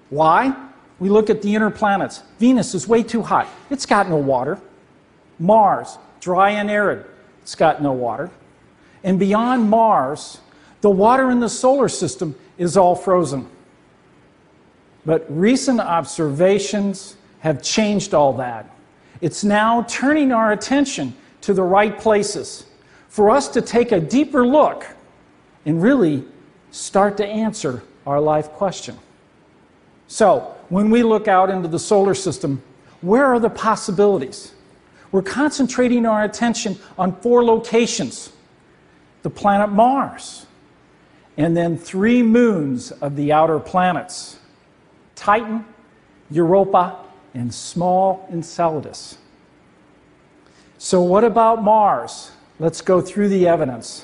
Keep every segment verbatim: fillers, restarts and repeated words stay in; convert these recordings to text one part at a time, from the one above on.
Why? We look at the inner planets. Venus is way too hot. It's got no water. Mars, dry and arid. It's got no water. And beyond Mars, the water in the solar system is all frozen. But recent observations have changed all that. It's now turning our attention to the right places for us to take a deeper look and really start to answer our life question. So, when we look out into the solar system, where are the possibilities? We're concentrating our attention on four locations. The planet Mars, and then three moons of the outer planets, Titan, Europa, and small Enceladus. So what about Mars? Let's go through the evidence.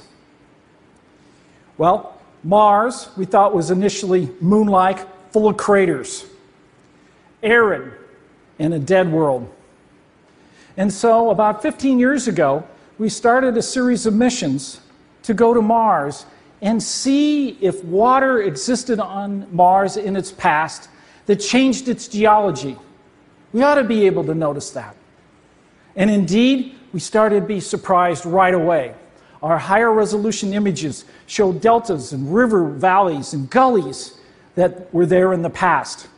Well, Mars, we thought, was initially moon-like, full of craters, arid, and a dead world. And so about fifteen years ago, we started a series of missions to go to Mars and see if water existed on Mars in its past that changed its geology. We ought to be able to notice that. And indeed, we started to be surprised right away. Our higher resolution images show deltas and river valleys and gullies that were there in the past.